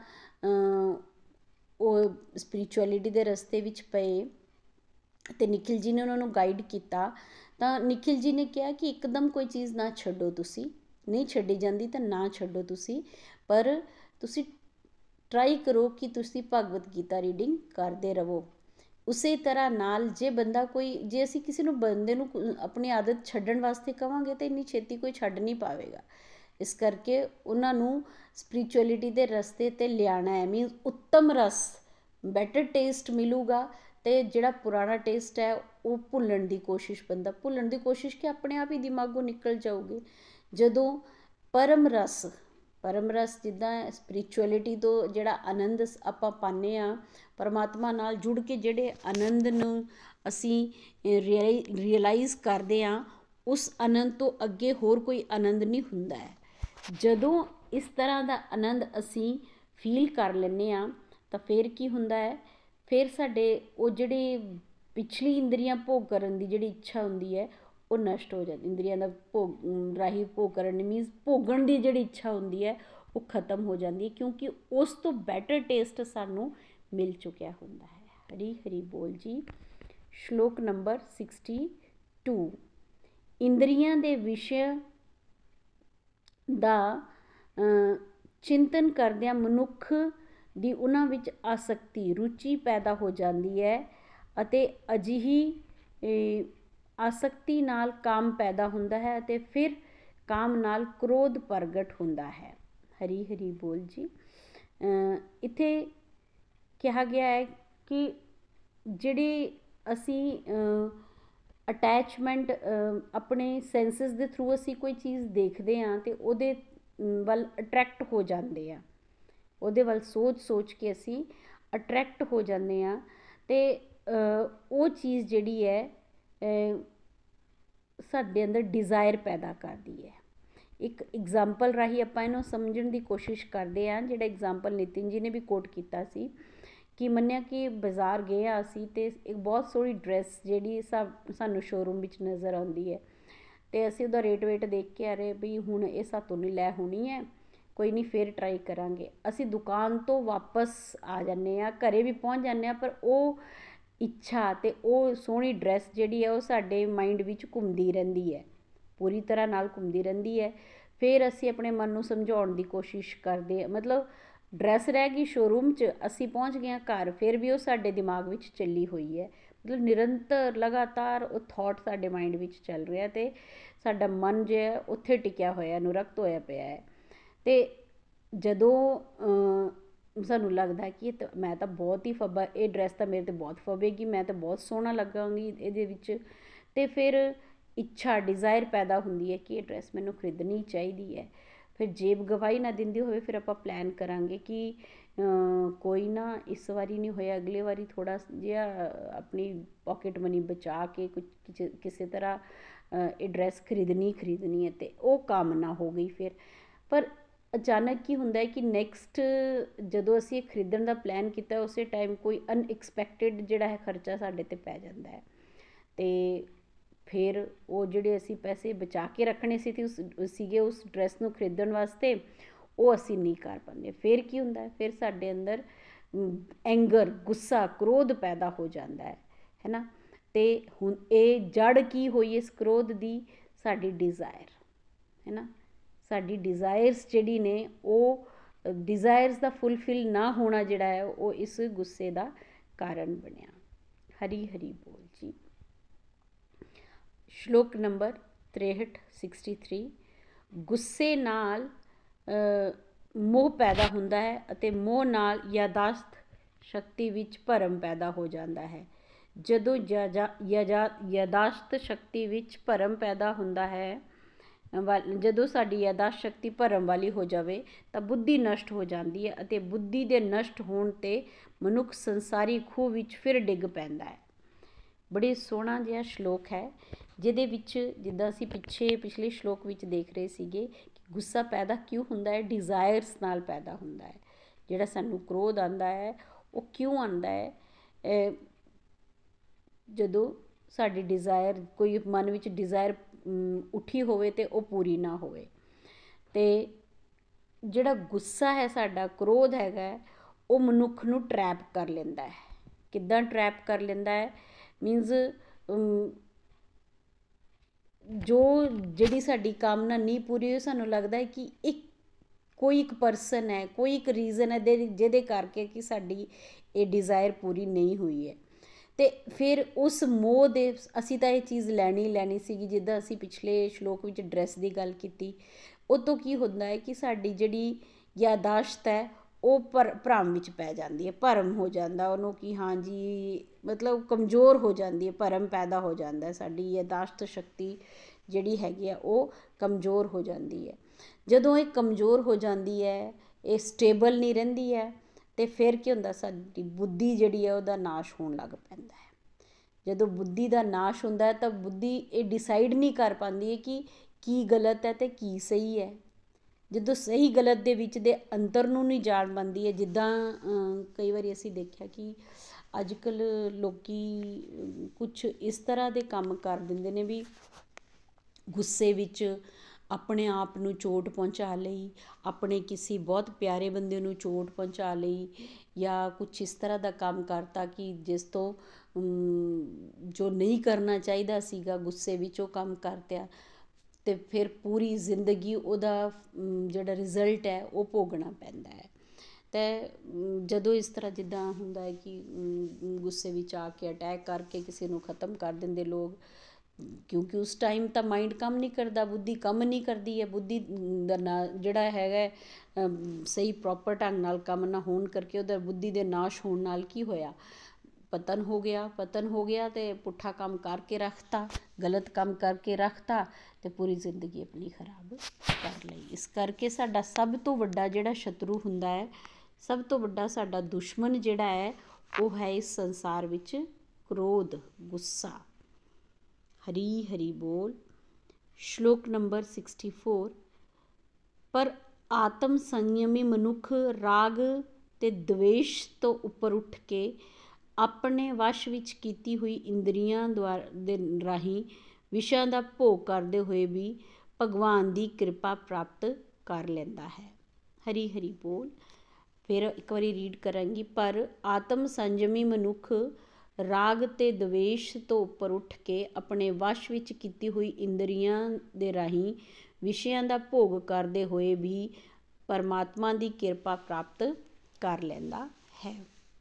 ਉਹ ਸਪਿਰਿਚੁਅਲਿਟੀ ਦੇ ਰਸਤੇ ਵਿੱਚ ਪਏ ਅਤੇ ਨਿਖਿਲ ਜੀ ਨੇ ਉਹਨਾਂ ਨੂੰ ਗਾਈਡ ਕੀਤਾ, ਤਾਂ ਨਿਖਿਲ ਜੀ ਨੇ ਕਿਹਾ ਕਿ ਇੱਕਦਮ ਕੋਈ ਚੀਜ਼ ਨਾ ਛੱਡੋ, ਤੁਸੀਂ ਨਹੀਂ ਛੱਡੀ ਜਾਂਦੀ ਤਾਂ ਨਾ ਛੱਡੋ ਤੁਸੀਂ, ਪਰ ਤੁਸੀਂ ਟਰਾਈ ਕਰੋ ਕਿ ਤੁਸੀਂ ਭਗਵਤ ਗੀਤਾ ਰੀਡਿੰਗ ਕਰਦੇ ਰਹੋ। ਉਸੇ ਤਰ੍ਹਾਂ ਨਾਲ ਜੇ ਬੰਦਾ ਕੋਈ, ਜੇ ਅਸੀਂ ਕਿਸੇ ਨੂੰ ਬੰਦੇ ਨੂੰ ਆਪਣੀ ਆਦਤ ਛੱਡਣ ਵਾਸਤੇ ਕਹਾਂਗੇ ਤਾਂ ਇੰਨੀ ਛੇਤੀ ਕੋਈ ਛੱਡ ਨਹੀਂ ਪਾਵੇਗਾ। ਇਸ ਕਰਕੇ ਉਹਨਾਂ ਨੂੰ ਸਪਿਰਿਚੁਅਲਿਟੀ ਦੇ ਰਸਤੇ 'ਤੇ ਲਿਆਉਣਾ ਹੈ, ਮੀਨਸ ਉੱਤਮ ਰਸ, ਬੈਟਰ ਟੇਸਟ ਮਿਲੂਗਾ, ਅਤੇ ਜਿਹੜਾ ਪੁਰਾਣਾ ਟੇਸਟ ਹੈ ਉਹ ਭੁੱਲਣ ਦੀ ਕੋਸ਼ਿਸ਼, ਬੰਦਾ ਭੁੱਲਣ ਦੀ ਕੋਸ਼ਿਸ਼ ਕਿ ਆਪਣੇ ਆਪ ਹੀ ਦਿਮਾਗੋਂ ਨਿਕਲ ਜਾਊਗੀ। ਜਦੋਂ ਪਰਮ ਰਸ, ਪਰਮ ਰਸ ਜਿੱਦਾਂ ਸਪਿਰਿਚੁਅਲਿਟੀ ਤੋਂ ਜਿਹੜਾ ਆਨੰਦ ਆਪਾਂ ਪਾਉਂਦੇ ਹਾਂ, ਪਰਮਾਤਮਾ ਨਾਲ ਜੁੜ ਕੇ ਜਿਹੜੇ ਆਨੰਦ ਨੂੰ ਅਸੀਂ ਰੀਅ ਰੀਅਲਾਈਜ਼ ਕਰਦੇ ਹਾਂ, ਉਸ ਆਨੰਦ ਤੋਂ ਅੱਗੇ ਹੋਰ ਕੋਈ ਆਨੰਦ ਨਹੀਂ ਹੁੰਦਾ ਹੈ। ਜਦੋਂ ਇਸ ਤਰ੍ਹਾਂ ਦਾ ਆਨੰਦ ਅਸੀਂ ਫੀਲ ਕਰ ਲੈਂਦੇ ਹਾਂ ਤਾਂ ਫਿਰ ਕੀ ਹੁੰਦਾ ਹੈ? ਫਿਰ ਸਾਡੇ ਉਹ ਜਿਹੜੇ ਪਿਛਲੀ ਇੰਦਰੀਆਂ ਭੋਗ ਕਰਨ ਦੀ ਜਿਹੜੀ ਇੱਛਾ ਹੁੰਦੀ ਹੈ ਉਹ ਨਸ਼ਟ ਹੋ ਜਾਂਦੀ, ਇੰਦਰੀਆਂ ਦਾ ਭੋਗ ਰਾਹੀਂ ਭੋਗ ਕਰਨ ਦੀ ਮੀਨਸ ਭੋਗਣ ਦੀ ਜਿਹੜੀ ਇੱਛਾ ਹੁੰਦੀ ਹੈ ਉਹ ਖਤਮ ਹੋ ਜਾਂਦੀ ਹੈ, ਕਿਉਂਕਿ ਉਸ ਤੋਂ ਬੈਟਰ ਟੇਸਟ ਸਾਨੂੰ ਮਿਲ ਚੁੱਕਿਆ ਹੁੰਦਾ ਹੈ। ਹਰੀ ਹਰੀ ਬੋਲ ਜੀ। ਸ਼ਲੋਕ ਨੰਬਰ ਸਿਕਸਟੀ ਟੂ। ਇੰਦਰੀਆਂ ਦੇ ਵਿਸ਼ੇ ਦਾ ਚਿੰਤਨ ਕਰਦਿਆਂ ਮਨੁੱਖ ਦੀ ਉਹਨਾਂ ਵਿੱਚ ਆਸਕਤੀ, ਰੁਚੀ ਪੈਦਾ ਹੋ ਜਾਂਦੀ ਹੈ, ਅਤੇ ਅਜਿਹੀ ਆਸਕਤੀ ਨਾਲ ਕਾਮ ਪੈਦਾ ਹੁੰਦਾ ਹੈ, ਅਤੇ ਫਿਰ ਕਾਮ ਨਾਲ ਕ੍ਰੋਧ ਪ੍ਰਗਟ ਹੁੰਦਾ ਹੈ। ਹਰੀ ਹਰੀ ਬੋਲ ਜੀ। ਇੱਥੇ ਕਿਹਾ ਗਿਆ ਹੈ ਕਿ ਜਿਹੜੀ ਅਸੀਂ ਅਟੈਚਮੈਂਟ ਆਪਣੇ ਸੈਂਸਿਸ ਦੇ ਥਰੂ ਅਸੀਂ ਕੋਈ ਚੀਜ਼ ਦੇਖਦੇ ਹਾਂ ਅਤੇ ਉਹਦੇ ਵੱਲ ਅਟਰੈਕਟ ਹੋ ਜਾਂਦੇ ਹਾਂ, ਉਹਦੇ ਵੱਲ ਸੋਚ ਸੋਚ ਕੇ ਅਸੀਂ ਅਟਰੈਕਟ ਹੋ ਜਾਂਦੇ ਹਾਂ, ਅਤੇ ਉਹ ਚੀਜ਼ ਜਿਹੜੀ ਹੈ ਸਾਡੇ ਅੰਦਰ ਡਿਜ਼ਾਇਰ ਪੈਦਾ ਕਰਦੀ ਹੈ। ਇੱਕ ਐਗਜ਼ਾਮਪਲ ਰਾਹੀਂ ਆਪਾਂ ਇਹਨੂੰ ਸਮਝਣ ਦੀ ਕੋਸ਼ਿਸ਼ ਕਰਦੇ ਹਾਂ, ਜਿਹੜਾ ਐਗਜ਼ਾਮਪਲ ਨਿਤਿਨ ਜੀ ਨੇ ਵੀ ਕੋਟ ਕੀਤਾ ਸੀ ਕਿ ਮੰਨਿਆ ਕਿ ਬਾਜ਼ਾਰ ਗਏ ਹਾਂ ਅਸੀਂ, ਅਤੇ ਇੱਕ ਬਹੁਤ ਸੋਹਣੀ ਡਰੈਸ ਜਿਹੜੀ ਸਾ ਸਾਨੂੰ ਸ਼ੋਰੂਮ ਵਿੱਚ ਨਜ਼ਰ ਆਉਂਦੀ ਹੈ, ਅਤੇ ਅਸੀਂ ਉਹਦਾ ਰੇਟ ਵੇਟ ਦੇਖ ਕੇ ਆ ਰਹੇ ਵੀ ਹੁਣ ਇਹ ਸਾਤੋਂ ਨਹੀਂ ਲੈ ਹੋਣੀ ਹੈ, ਕੋਈ ਨਹੀਂ ਫਿਰ ਟਰਾਈ ਕਰਾਂਗੇ। ਅਸੀਂ ਦੁਕਾਨ ਤੋਂ ਵਾਪਸ ਆ ਜਾਂਦੇ ਹਾਂ, ਘਰ ਵੀ ਪਹੁੰਚ ਜਾਂਦੇ ਹਾਂ, ਪਰ ਉਹ ਇੱਛਾ ਅਤੇ ਉਹ ਸੋਹਣੀ ਡਰੈਸ ਜਿਹੜੀ ਹੈ ਉਹ ਸਾਡੇ ਮਾਇੰਡ ਵਿੱਚ ਘੁੰਮਦੀ ਰਹਿੰਦੀ ਹੈ, ਪੂਰੀ ਤਰ੍ਹਾਂ ਨਾਲ ਘੁੰਮਦੀ ਰਹਿੰਦੀ ਹੈ। ਫਿਰ ਅਸੀਂ ਆਪਣੇ ਮਨ ਨੂੰ ਸਮਝਾਉਣ ਦੀ ਕੋਸ਼ਿਸ਼ ਕਰਦੇ ਹਾਂ, ਮਤਲਬ ਡਰੈਸ ਰਹਿ ਗਈ ਸ਼ੋਰੂਮ 'ਚ, ਅਸੀਂ ਪਹੁੰਚ ਗਏ ਹਾਂ ਘਰ, ਫਿਰ ਵੀ ਉਹ ਸਾਡੇ ਦਿਮਾਗ ਵਿੱਚ ਚੱਲੀ ਹੋਈ ਹੈ, ਮਤਲਬ ਨਿਰੰਤਰ ਲਗਾਤਾਰ ਉਹ ਥੋਟ ਸਾਡੇ ਮਾਇੰਡ ਵਿੱਚ ਚੱਲ ਰਿਹਾ, ਅਤੇ ਸਾਡਾ ਮਨ ਜੋ ਹੈ ਉੱਥੇ ਟਿਕਿਆ ਹੋਇਆ, ਅਨੁਰਕਤ ਹੋਇਆ ਪਿਆ ਹੈ। ਅਤੇ ਜਦੋਂ ਸਾਨੂੰ ਲੱਗਦਾ ਕਿ ਇਹ ਤਾਂ ਮੈਂ ਤਾਂ ਬਹੁਤ ਹੀ ਫੱਬਾ, ਇਹ ਡਰੈਸ ਤਾਂ ਮੇਰੇ 'ਤੇ ਬਹੁਤ ਫੱਬੇਗੀ, ਮੈਂ ਤਾਂ ਬਹੁਤ ਸੋਹਣਾ ਲੱਗਾਂਗੀ ਇਹਦੇ ਵਿੱਚ, ਅਤੇ ਫਿਰ ਇੱਛਾ, ਡਿਜ਼ਾਇਰ ਪੈਦਾ ਹੁੰਦੀ ਹੈ ਕਿ ਇਹ ਡਰੈਸ ਮੈਨੂੰ ਖਰੀਦਣੀ ਚਾਹੀਦੀ ਹੈ। ਫਿਰ ਜੇਬ ਗਵਾਹੀ ਨਾ ਦਿੰਦੀ ਹੋਵੇ, ਫਿਰ ਆਪਾਂ ਪਲਾਨ ਕਰਾਂਗੇ ਕਿ ਕੋਈ ਨਾ ਇਸ ਵਾਰੀ ਨਹੀਂ ਹੋਇਆ, ਅਗਲੇ ਵਾਰੀ ਥੋੜ੍ਹਾ ਜਿਹਾ ਆਪਣੀ ਪੋਕਿਟ ਮਨੀ ਬਚਾ ਕੇ ਕੁਝ ਕਿਸੇ ਤਰ੍ਹਾਂ ਇਹ ਡਰੈਸ ਖਰੀਦਣੀ ਖਰੀਦਣੀ ਹੈ, ਅਤੇ ਉਹ ਕੰਮ ਨਾ ਹੋ ਗਈ ਫਿਰ। ਪਰ ਅਚਾਨਕ ਕੀ ਹੁੰਦਾ ਹੈ ਕਿ ਨੈਕਸਟ ਜਦੋਂ ਅਸੀਂ ਇਹ ਖਰੀਦਣ ਦਾ ਪਲਾਨ ਕੀਤਾ, ਉਸੇ ਟਾਈਮ ਕੋਈ ਅਨਐਕਸਪੈਕਟਿਡ ਜਿਹੜਾ ਹੈ ਖਰਚਾ ਸਾਡੇ 'ਤੇ ਪੈ ਜਾਂਦਾ ਹੈ, ਅਤੇ ਫਿਰ ਉਹ ਜਿਹੜੇ ਅਸੀਂ ਪੈਸੇ ਬਚਾ ਕੇ ਰੱਖਣੇ ਸੀ ਤੇ ਉਸ ਸੀਗੇ ਉਸ ਡਰੈਸ ਨੂੰ ਖਰੀਦਣ ਵਾਸਤੇ, ਉਹ ਅਸੀਂ ਨਹੀਂ ਕਰ ਪਾਉਂਦੇ। ਫਿਰ ਕੀ ਹੁੰਦਾ, ਫਿਰ ਸਾਡੇ ਅੰਦਰ ਐਂਗਰ, ਗੁੱਸਾ, ਕ੍ਰੋਧ ਪੈਦਾ ਹੋ ਜਾਂਦਾ ਹੈ ਹੈ ਨਾ। ਅਤੇ ਹੁਣ ਇਹ ਜੜ ਕੀ ਹੋਈ ਇਸ ਕ੍ਰੋਧ ਦੀ? ਸਾਡੀ ਡਿਜ਼ਾਇਰ ਹੈ ਨਾ। ਸਾਡੀ ਡਿਜ਼ਾਇਰਸ ਜਿਹੜੀ ਨੇ ਉਹ ਡਿਜ਼ਾਇਰਸ ਦਾ ਫੁੱਲਫਿਲ ਨਾ ਹੋਣਾ ਜਿਹੜਾ ਹੈ ਉਹ ਇਸ ਗੁੱਸੇ ਦਾ ਕਾਰਨ ਬਣਿਆ। ਹਰੀ ਹਰੀ ਬੋਲ ਜੀ। ਸ਼ਲੋਕ ਨੰਬਰ ਤ੍ਰੇਹਠ ਸਿਕਸਟੀ ਥ੍ਰੀ। ਗੁੱਸੇ ਨਾਲ ਮੋਹ ਪੈਦਾ ਹੁੰਦਾ ਹੈ ਅਤੇ ਮੋਹ ਨਾਲ ਯਾਦਾਸ਼ਤ ਸ਼ਕਤੀ ਵਿੱਚ ਭਰਮ ਪੈਦਾ ਹੋ ਜਾਂਦਾ ਹੈ। ਜਦੋਂ ਯਾਦਾਸ਼ਤ ਸ਼ਕਤੀ ਵਿੱਚ ਭਰਮ ਪੈਦਾ ਹੁੰਦਾ ਹੈ, ਜਦੋਂ ਸਾਡੀ ਯਾਦਾਸ਼ਤ ਸ਼ਕਤੀ ਭਰਮ ਵਾਲੀ ਹੋ ਜਾਵੇ ਤਾਂ ਬੁੱਧੀ ਨਸ਼ਟ ਹੋ ਜਾਂਦੀ ਹੈ ਅਤੇ ਬੁੱਧੀ ਦੇ ਨਸ਼ਟ ਹੋਣ 'ਤੇ ਮਨੁੱਖ ਸੰਸਾਰੀ ਖੂਹ ਵਿੱਚ ਫਿਰ ਡਿੱਗ ਪੈਂਦਾ ਹੈ। ਬੜੇ ਸੋਹਣਾ ਜਿਹਾ ਸ਼ਲੋਕ ਹੈ ਜਿਹਦੇ ਵਿੱਚ ਜਿੱਦਾਂ ਅਸੀਂ ਪਿੱਛੇ ਪਿਛਲੇ ਸ਼ਲੋਕ ਵਿੱਚ ਦੇਖ ਰਹੇ ਸੀਗੇ ਕਿ ਗੁੱਸਾ ਪੈਦਾ ਕਿਉਂ ਹੁੰਦਾ ਹੈ? ਡਿਜ਼ਾਇਰਸ ਨਾਲ ਪੈਦਾ ਹੁੰਦਾ ਹੈ। ਜਿਹੜਾ ਸਾਨੂੰ ਕ੍ਰੋਧ ਆਉਂਦਾ ਹੈ ਉਹ ਕਿਉਂ ਆਉਂਦਾ ਹੈ? ਜਦੋਂ ਸਾਡੀ ਡਿਜ਼ਾਇਰ, ਕੋਈ ਮਨ ਵਿੱਚ ਡਿਜ਼ਾਇਰ ਉੱਠੀ ਹੋਵੇ ਅਤੇ ਉਹ ਪੂਰੀ ਨਾ ਹੋਵੇ। ਅਤੇ ਜਿਹੜਾ ਗੁੱਸਾ ਹੈ ਸਾਡਾ, ਕ੍ਰੋਧ ਹੈਗਾ, ਉਹ ਮਨੁੱਖ ਨੂੰ ਟਰੈਪ ਕਰ ਲੈਂਦਾ ਹੈ। ਕਿੱਦਾਂ ਟਰੈਪ ਕਰ ਲੈਂਦਾ ਹੈ? ਮੀਨਜ਼ ਜੋ ਜਿਹੜੀ ਸਾਡੀ ਕਾਮਨਾ ਨਹੀਂ ਪੂਰੀ ਹੋਈ, ਸਾਨੂੰ ਲੱਗਦਾ ਹੈ ਕਿ ਇੱਕ ਕੋਈ ਇੱਕ ਪਰਸਨ ਹੈ, ਕੋਈ ਇੱਕ ਰੀਜ਼ਨ ਹੈ ਦੇ ਜਿਹਦੇ ਕਰਕੇ ਕਿ ਸਾਡੀ ਇਹ ਡਿਜ਼ਾਇਰ ਪੂਰੀ ਨਹੀਂ ਹੋਈ ਹੈ। ਅਤੇ ਫਿਰ ਉਸ ਮੋਹ ਦੇ ਅਸੀਂ ਤਾਂ ਇਹ ਚੀਜ਼ ਲੈਣੀ ਲੈਣੀ ਸੀਗੀ। ਜਿੱਦਾਂ ਅਸੀਂ ਪਿਛਲੇ ਸ਼ਲੋਕ ਵਿੱਚ ਡਰੈਸ ਦੀ ਗੱਲ ਕੀਤੀ, ਉਹ ਤੋਂ ਕੀ ਹੁੰਦਾ ਹੈ ਕਿ ਸਾਡੀ ਜਿਹੜੀ ਯਾਦਾਸ਼ਤ ਹੈ ਉਹ ਭਰ ਭਰਮ ਵਿੱਚ ਪੈ ਜਾਂਦੀ ਹੈ, ਭਰਮ ਹੋ ਜਾਂਦਾ ਉਹਨੂੰ ਕਿ ਹਾਂਜੀ ਮਤਲਬ ਕਮਜ਼ੋਰ ਹੋ ਜਾਂਦੀ ਹੈ, ਭਰਮ ਪੈਦਾ ਹੋ ਜਾਂਦਾ, ਸਾਡੀ ਯਾਦਾਸ਼ਤ ਸ਼ਕਤੀ ਜਿਹੜੀ ਹੈਗੀ ਆ ਉਹ ਕਮਜ਼ੋਰ ਹੋ ਜਾਂਦੀ ਹੈ। ਜਦੋਂ ਇਹ ਕਮਜ਼ੋਰ ਹੋ ਜਾਂਦੀ ਹੈ, ਇਹ ਸਟੇਬਲ ਨਹੀਂ ਰਹਿੰਦੀ ਹੈ, ਅਤੇ ਫਿਰ ਕੀ ਹੁੰਦਾ? ਸਾਡੀ ਬੁੱਧੀ ਜਿਹੜੀ ਹੈ ਉਹਦਾ ਨਾਸ਼ ਹੋਣ ਲੱਗ ਪੈਂਦਾ ਹੈ। ਜਦੋਂ ਬੁੱਧੀ ਦਾ ਨਾਸ਼ ਹੁੰਦਾ ਹੈ ਤਾਂ ਬੁੱਧੀ ਇਹ ਡਿਸਾਈਡ ਨਹੀਂ ਕਰ ਪਾਉਂਦੀ ਹੈ ਕਿ ਕੀ ਗਲਤ ਹੈ ਅਤੇ ਕੀ ਸਹੀ ਹੈ। ਜਦੋਂ ਸਹੀ ਗਲਤ ਦੇ ਵਿੱਚ ਦੇ ਅੰਤਰ ਨੂੰ ਨਹੀਂ ਜਾਣ ਪਾਉਂਦੀ ਹੈ, ਜਿੱਦਾਂ ਕਈ ਵਾਰੀ ਅਸੀਂ ਦੇਖਿਆ ਕਿ ਅੱਜ ਕੱਲ੍ਹ ਲੋਕ ਕੁਛ ਇਸ ਤਰ੍ਹਾਂ ਦੇ ਕੰਮ ਕਰ ਦਿੰਦੇ ਨੇ ਵੀ ਗੁੱਸੇ ਵਿੱਚ ਆਪਣੇ ਆਪ ਨੂੰ ਚੋਟ ਪਹੁੰਚਾ ਲਈ, ਆਪਣੇ ਕਿਸੇ ਬਹੁਤ ਪਿਆਰੇ ਬੰਦੇ ਨੂੰ ਚੋਟ ਪਹੁੰਚਾ ਲਈ, ਜਾਂ ਕੁਛ ਇਸ ਤਰ੍ਹਾਂ ਦਾ ਕੰਮ ਕਰਤਾ ਕਿ ਜਿਸ ਤੋਂ ਜੋ ਨਹੀਂ ਕਰਨਾ ਚਾਹੀਦਾ ਸੀਗਾ, ਗੁੱਸੇ ਵਿੱਚ ਉਹ ਕੰਮ ਕਰਤਿਆ, ਅਤੇ ਫਿਰ ਪੂਰੀ ਜ਼ਿੰਦਗੀ ਉਹਦਾ ਜਿਹੜਾ ਰਿਜ਼ਲਟ ਹੈ ਉਹ ਭੋਗਣਾ ਪੈਂਦਾ ਹੈ। ਅਤੇ ਜਦੋਂ ਇਸ ਤਰ੍ਹਾਂ ਜਿੱਦਾਂ ਹੁੰਦਾ ਹੈ ਕਿ ਗੁੱਸੇ ਵਿੱਚ ਆ ਕੇ ਅਟੈਕ ਕਰਕੇ ਕਿਸੇ ਨੂੰ ਖ਼ਤਮ ਕਰ ਦਿੰਦੇ ਲੋਕ, ਕਿਉਂਕਿ ਉਸ ਟਾਈਮ ਤਾਂ ਮਾਇੰਡ ਕੰਮ ਨਹੀਂ ਕਰਦਾ, ਬੁੱਧੀ ਕੰਮ ਨਹੀਂ ਕਰਦੀ ਹੈ। ਬੁੱਧੀ ਦਾ ਨਾ ਜਿਹੜਾ ਹੈਗਾ ਸਹੀ ਪ੍ਰੋਪਰ ਢੰਗ ਨਾਲ ਕੰਮ ਨਾ ਹੋਣ ਕਰਕੇ ਉਹਦਾ ਬੁੱਧੀ ਦੇ ਨਾਸ਼ ਹੋਣ ਨਾਲ ਕੀ ਹੋਇਆ? ਪਤਨ ਹੋ ਗਿਆ। ਪਤਨ ਹੋ ਗਿਆ ਅਤੇ ਪੁੱਠਾ ਕੰਮ ਕਰਕੇ ਰੱਖਤਾ, ਗਲਤ ਕੰਮ ਕਰਕੇ ਰੱਖਤਾ ਅਤੇ ਪੂਰੀ ਜ਼ਿੰਦਗੀ ਆਪਣੀ ਖਰਾਬ ਕਰ ਲਈ। ਇਸ ਕਰਕੇ ਸਾਡਾ ਸਭ ਤੋਂ ਵੱਡਾ ਜਿਹੜਾ ਸ਼ਤਰੂ ਹੁੰਦਾ ਹੈ, ਸਭ ਤੋਂ ਵੱਡਾ ਸਾਡਾ ਦੁਸ਼ਮਣ ਜਿਹੜਾ ਹੈ ਉਹ ਹੈ ਇਸ ਸੰਸਾਰ ਵਿੱਚ ਕ੍ਰੋਧ, ਗੁੱਸਾ। ਹਰੀ ਹਰੀ ਬੋਲ। ਸ਼ਲੋਕ ਨੰਬਰ ਸਿਕਸਟੀ ਫੋਰ। ਪਰ ਆਤਮ ਸੰਯਮੀ ਮਨੁੱਖ ਰਾਗ ਅਤੇ ਦਵੇਸ਼ ਤੋਂ ਉੱਪਰ ਉੱਠ ਕੇ ਆਪਣੇ ਵਸ਼ ਵਿੱਚ ਕੀਤੀ ਹੋਈ ਇੰਦਰੀਆਂ ਦੁਆਰਾ ਦੇ ਰਾਹੀਂ ਵਿਸ਼ਿਆਂ ਦਾ ਭੋਗ ਕਰਦੇ ਹੋਏ ਵੀ ਭਗਵਾਨ ਦੀ ਕਿਰਪਾ ਪ੍ਰਾਪਤ ਕਰ ਲੈਂਦਾ ਹੈ। ਹਰੀ ਹਰੀ ਬੋਲ। ਫਿਰ ਇੱਕ ਵਾਰੀ ਰੀਡ ਕਰਾਂਗੀ। ਪਰ ਆਤਮ ਸੰਜਮੀ ਮਨੁੱਖ ਰਾਗ ਅਤੇ ਦਵੇਸ਼ ਤੋਂ ਉੱਪਰ ਉੱਠ ਕੇ ਆਪਣੇ ਵਸ਼ ਵਿੱਚ ਕੀਤੀ ਹੋਈ ਇੰਦਰੀਆਂ ਦੇ ਰਾਹੀਂ ਵਿਸ਼ਿਆਂ ਦਾ ਭੋਗ ਕਰਦੇ ਹੋਏ ਵੀ ਪਰਮਾਤਮਾ ਦੀ ਕਿਰਪਾ ਪ੍ਰਾਪਤ ਕਰ ਲੈਂਦਾ ਹੈ।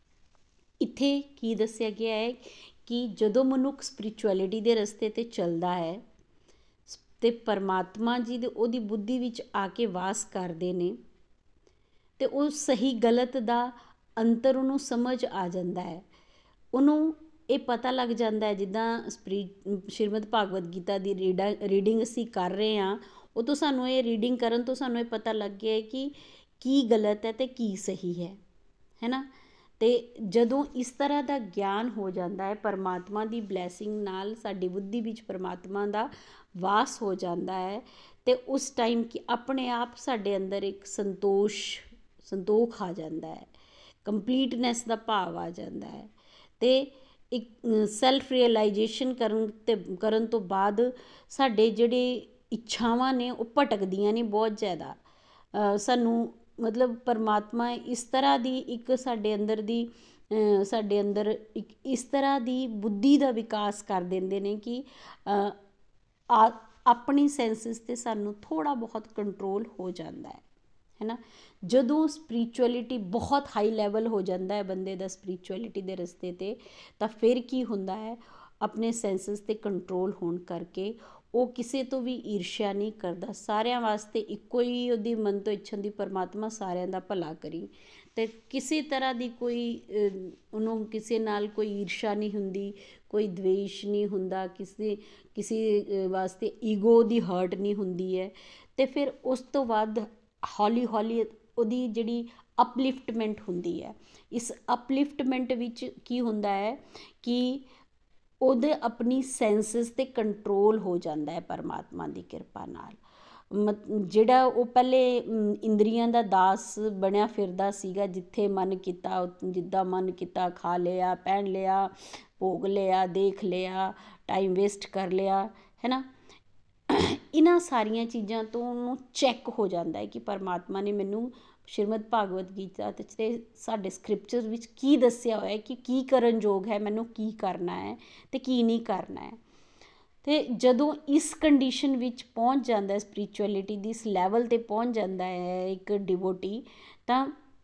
ਇੱਥੇ ਕੀ ਦੱਸਿਆ ਗਿਆ ਹੈ ਕਿ ਜਦੋਂ ਮਨੁੱਖ ਸਪਿਰਿਚੁਅਲਿਟੀ ਦੇ ਰਸਤੇ 'ਤੇ ਚੱਲਦਾ ਹੈ ਅਤੇ ਪਰਮਾਤਮਾ ਜੀ ਦੇ ਉਹਦੀ ਬੁੱਧੀ ਵਿੱਚ ਆ ਕੇ ਵਾਸ ਕਰਦੇ ਨੇ, ਅਤੇ ਉਹ ਸਹੀ ਗਲਤ ਦਾ ਅੰਤਰ ਉਹਨੂੰ ਸਮਝ ਆ ਜਾਂਦਾ ਹੈ। ਉਹਨੂੰ ਇਹ ਪਤਾ ਲੱਗ ਜਾਂਦਾ ਹੈ, ਜਿੱਦਾਂ ਸਪਿਰੀ ਸ਼੍ਰੀਮਦ ਭਾਗਵਤ ਗੀਤਾ ਦੀ ਰੀਡਾ ਰੀਡਿੰਗ ਅਸੀਂ ਕਰ ਰਹੇ ਹਾਂ, ਉਹ ਤੋਂ ਸਾਨੂੰ ਇਹ ਰੀਡਿੰਗ ਕਰਨ ਤੋਂ ਸਾਨੂੰ ਇਹ ਪਤਾ ਲੱਗ ਗਿਆ ਕਿ ਕੀ ਗਲਤ ਹੈ ਅਤੇ ਕੀ ਸਹੀ ਹੈ, ਹੈ ਨਾ। ਅਤੇ ਜਦੋਂ ਇਸ ਤਰ੍ਹਾਂ ਦਾ ਗਿਆਨ ਹੋ ਜਾਂਦਾ ਹੈ, ਪਰਮਾਤਮਾ ਦੀ ਬਲੈਸਿੰਗ ਨਾਲ ਸਾਡੀ ਬੁੱਧੀ ਵਿੱਚ ਪਰਮਾਤਮਾ ਦਾ ਵਾਸ ਹੋ ਜਾਂਦਾ ਹੈ, ਅਤੇ ਉਸ ਟਾਈਮ ਕਿ ਆਪਣੇ ਆਪ ਸਾਡੇ ਅੰਦਰ ਇੱਕ ਸੰਤੋਸ਼ ਸੰਤੋਖ ਆ ਜਾਂਦਾ ਹੈ, ਕੰਪਲੀਟਨੈਸ ਦਾ ਭਾਵ ਆ ਜਾਂਦਾ ਹੈ। ਅਤੇ ਇੱਕ ਸੈਲਫ ਰੀਅਲਾਈਜੇਸ਼ਨ ਕਰਨ ਤੇ ਕਰਨ ਤੋਂ ਬਾਅਦ ਸਾਡੇ ਜਿਹੜੇ ਇੱਛਾਵਾਂ ਨੇ ਉਹ ਭਟਕਦੀਆਂ ਨੇ ਬਹੁਤ ਜ਼ਿਆਦਾ। ਸਾਨੂੰ ਮਤਲਬ ਪਰਮਾਤਮਾ ਇਸ ਤਰ੍ਹਾਂ ਦੀ ਇੱਕ ਸਾਡੇ ਅੰਦਰ ਦੀ ਸਾਡੇ ਅੰਦਰ ਇੱਕ ਇਸ ਤਰ੍ਹਾਂ ਦੀ ਬੁੱਧੀ ਦਾ ਵਿਕਾਸ ਕਰ ਦਿੰਦੇ ਨੇ ਕਿ ਆ ਆਪਣੀ ਸੈਂਸਿਸ 'ਤੇ ਸਾਨੂੰ ਥੋੜ੍ਹਾ ਬਹੁਤ ਕੰਟਰੋਲ ਹੋ ਜਾਂਦਾ ਹੈ ਹੈ ਨਾ। ਜਦੋਂ ਸਪਿਰਿਚੁਅਲਿਟੀ ਬਹੁਤ ਹਾਈ ਲੈਵਲ ਹੋ ਜਾਂਦਾ ਹੈ ਬੰਦੇ ਦਾ ਸਪਿਰਿਚੁਅਲਿਟੀ ਦੇ ਰਸਤੇ 'ਤੇ, ਤਾਂ ਫਿਰ ਕੀ ਹੁੰਦਾ ਹੈ, ਆਪਣੇ ਸੈਂਸਿਸ 'ਤੇ ਕੰਟਰੋਲ ਹੋਣ ਕਰਕੇ ਉਹ ਕਿਸੇ ਤੋਂ ਵੀ ਈਰਸ਼ਾ ਨਹੀਂ ਕਰਦਾ। ਸਾਰਿਆਂ ਵਾਸਤੇ ਇੱਕੋ ਹੀ ਉਹਦੀ ਮਨ ਤੋਂ ਇੱਛਾ ਦੀ ਪਰਮਾਤਮਾ ਸਾਰਿਆਂ ਦਾ ਭਲਾ ਕਰੀ, ਅਤੇ ਕਿਸੇ ਤਰ੍ਹਾਂ ਦੀ ਕੋਈ ਉਹਨੂੰ ਕਿਸੇ ਨਾਲ ਕੋਈ ਈਰਸ਼ਾ ਨਹੀਂ ਹੁੰਦੀ, ਕੋਈ ਦਵੇਸ਼ ਨਹੀਂ ਹੁੰਦਾ, ਕਿਸੇ ਕਿਸੇ ਵਾਸਤੇ ਈਗੋ ਦੀ ਹਰਟ ਨਹੀਂ ਹੁੰਦੀ ਹੈ। ਅਤੇ ਫਿਰ ਉਸ ਤੋਂ ਬਾਅਦ ਹੌਲੀ ਹੌਲੀ ਉਹਦੀ ਜਿਹੜੀ ਅਪਲਿਫਟਮੈਂਟ ਹੁੰਦੀ ਹੈ, ਇਸ ਅਪਲਿਫਟਮੈਂਟ ਵਿੱਚ ਕੀ ਹੁੰਦਾ ਹੈ ਕਿ ਉਹਦੇ ਆਪਣੀ ਸੈਂਸਿਸ 'ਤੇ ਕੰਟਰੋਲ ਹੋ ਜਾਂਦਾ ਹੈ ਪਰਮਾਤਮਾ ਦੀ ਕਿਰਪਾ ਨਾਲ। ਮ ਜਿਹੜਾ ਉਹ ਪਹਿਲੇ ਇੰਦਰੀਆਂ ਦਾ ਦਾਸ ਬਣਿਆ ਫਿਰਦਾ ਸੀਗਾ, ਜਿੱਥੇ ਮਨ ਕੀਤਾ ਜਿੱਦਾਂ ਮਨ ਕੀਤਾ ਖਾ ਲਿਆ, ਪਹਿਨ ਲਿਆ, ਭੋਗ ਲਿਆ, ਦੇਖ ਲਿਆ, ਟਾਈਮ ਵੇਸਟ ਕਰ ਲਿਆ, ਹੈ ਨਾ। ਇਹਨਾਂ ਸਾਰੀਆਂ ਚੀਜ਼ਾਂ ਤੋਂ ਉਹਨੂੰ ਚੈੱਕ ਹੋ ਜਾਂਦਾ ਹੈ ਕਿ ਪਰਮਾਤਮਾ ਨੇ ਮੈਨੂੰ ਸ਼੍ਰੀਮਦ ਭਾਗਵਤ ਗੀਤਾ ਅਤੇ ਸਾਡੇ ਸਕ੍ਰਿਪਚਰ ਵਿੱਚ ਕੀ ਦੱਸਿਆ ਹੋਇਆ ਕਿ ਕੀ ਕਰਨ ਯੋਗ ਹੈ, ਮੈਨੂੰ ਕੀ ਕਰਨਾ ਹੈ ਅਤੇ ਕੀ ਨਹੀਂ ਕਰਨਾ ਹੈ। ਅਤੇ ਜਦੋਂ ਇਸ ਕੰਡੀਸ਼ਨ ਵਿੱਚ ਪਹੁੰਚ ਜਾਂਦਾ, ਸਪਿਰਿਚੁਅਲਿਟੀ ਦੀ ਇਸ ਲੈਵਲ 'ਤੇ ਪਹੁੰਚ ਜਾਂਦਾ ਹੈ ਇੱਕ ਡਿਵੋਟੀ, ਤਾਂ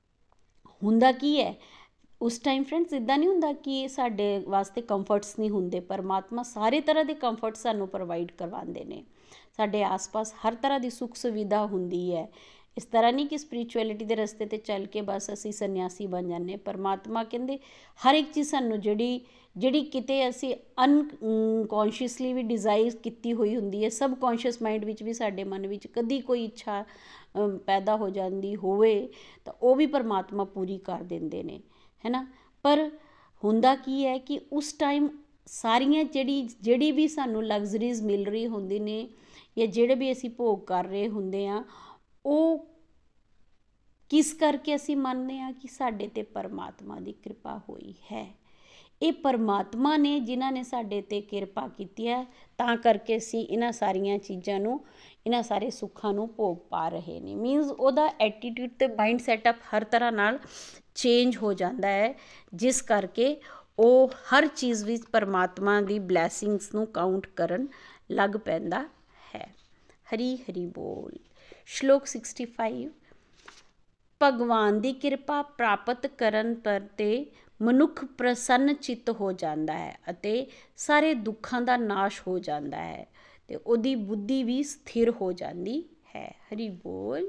ਹੁੰਦਾ ਕੀ ਹੈ ਉਸ ਟਾਈਮ ਫਰੈਂਡਸ, ਇੱਦਾਂ ਨਹੀਂ ਹੁੰਦਾ ਕਿ ਸਾਡੇ ਵਾਸਤੇ ਕੰਫਰਟਸ ਨਹੀਂ ਹੁੰਦੇ। ਪਰਮਾਤਮਾ ਸਾਰੇ ਤਰ੍ਹਾਂ ਦੇ ਕੰਫਰਟ ਸਾਨੂੰ ਪ੍ਰੋਵਾਈਡ ਕਰਵਾਉਂਦੇ ਨੇ। ਸਾਡੇ ਆਸ ਪਾਸ ਹਰ ਤਰ੍ਹਾਂ ਦੀ ਸੁੱਖ ਸੁਵਿਧਾ ਹੁੰਦੀ ਹੈ। ਇਸ ਤਰ੍ਹਾਂ ਨਹੀਂ ਕਿ ਸਪਿਰਿਚੁਅਲਿਟੀ ਦੇ ਰਸਤੇ 'ਤੇ ਚੱਲ ਕੇ ਬਸ ਅਸੀਂ ਸੰਨਿਆਸੀ ਬਣ ਜਾਂਦੇ। ਪਰਮਾਤਮਾ ਕਹਿੰਦੇ ਹਰ ਇੱਕ ਚੀਜ਼ ਸਾਨੂੰ ਜਿਹੜੀ ਜਿਹੜੀ ਕਿਤੇ ਅਸੀਂ ਅਨਕੌਂਸ਼ੀਅਸਲੀ ਵੀ ਡਿਜ਼ਾਇਰ ਕੀਤੀ ਹੋਈ ਹੁੰਦੀ ਹੈ, ਸਬ ਕੌਂਸ਼ੀਅਸ ਮਾਈਂਡ ਵਿੱਚ ਵੀ ਸਾਡੇ ਮਨ ਵਿੱਚ ਕਦੀ ਕੋਈ ਇੱਛਾ ਪੈਦਾ ਹੋ ਜਾਂਦੀ ਹੋਵੇ, ਤਾਂ ਉਹ ਵੀ ਪਰਮਾਤਮਾ ਪੂਰੀ ਕਰ ਦਿੰਦੇ ਨੇ, ਹੈ ਨਾ। ਪਰ ਹੁੰਦਾ ਕੀ ਹੈ ਕਿ ਉਸ ਟਾਈਮ ਸਾਰੀਆਂ ਜਿਹੜੀ ਜਿਹੜੀ ਵੀ ਸਾਨੂੰ ਲਗਜ਼ਰੀਜ਼ ਮਿਲ ਰਹੀ ਹੁੰਦੀ ਨੇ, ਜਾਂ ਜਿਹੜੇ ਵੀ ਅਸੀਂ ਭੋਗ ਕਰ ਰਹੇ ਹੁੰਦੇ ਹਾਂ, ਉਹ ਕਿਸ ਕਰਕੇ ਅਸੀਂ ਮੰਨਦੇ ਹਾਂ ਕਿ ਸਾਡੇ 'ਤੇ ਪਰਮਾਤਮਾ ਦੀ ਕਿਰਪਾ ਹੋਈ ਹੈ। ਇਹ ਪਰਮਾਤਮਾ ਨੇ ਜਿਨ੍ਹਾਂ ਨੇ ਸਾਡੇ 'ਤੇ ਕਿਰਪਾ ਕੀਤੀ ਹੈ, ਤਾਂ ਕਰਕੇ ਅਸੀਂ ਇਹਨਾਂ ਸਾਰੀਆਂ ਚੀਜ਼ਾਂ ਨੂੰ, ਇਹਨਾਂ ਸਾਰੇ ਸੁੱਖਾਂ ਨੂੰ ਭੋਗ ਪਾ ਰਹੇ ਨੇ। ਮੀਨਸ ਉਹਦਾ ਐਟੀਟਿਊਡ ਅਤੇ ਮਾਈਂਡ ਸੈਟਅਪ ਹਰ ਤਰ੍ਹਾਂ ਨਾਲ ਚੇਂਜ ਹੋ ਜਾਂਦਾ ਹੈ, ਜਿਸ ਕਰਕੇ ਉਹ ਹਰ ਚੀਜ਼ ਵਿੱਚ ਪਰਮਾਤਮਾ ਦੀ ਬਲੈਸਿੰਗਸ ਨੂੰ ਕਾਊਂਟ ਕਰਨ ਲੱਗ ਪੈਂਦਾ ਹੈ। ਹਰੀ ਹਰੀ ਬੋਲ। ਸ਼ਲੋਕ ਸਿਕਸਟੀ ਫਾਈਵ। ਭਗਵਾਨ ਦੀ ਕਿਰਪਾ ਪ੍ਰਾਪਤ ਕਰਨ 'ਤੇ ਮਨੁੱਖ ਪ੍ਰਸੰਨ ਚਿੱਤ ਹੋ ਜਾਂਦਾ ਹੈ ਅਤੇ ਸਾਰੇ ਦੁੱਖਾਂ ਦਾ ਨਾਸ਼ ਹੋ ਜਾਂਦਾ ਹੈ, ਅਤੇ ਉਹਦੀ ਬੁੱਧੀ ਵੀ ਸਥਿਰ ਹੋ ਜਾਂਦੀ ਹੈ। ਹਰੀ ਬੋਲ।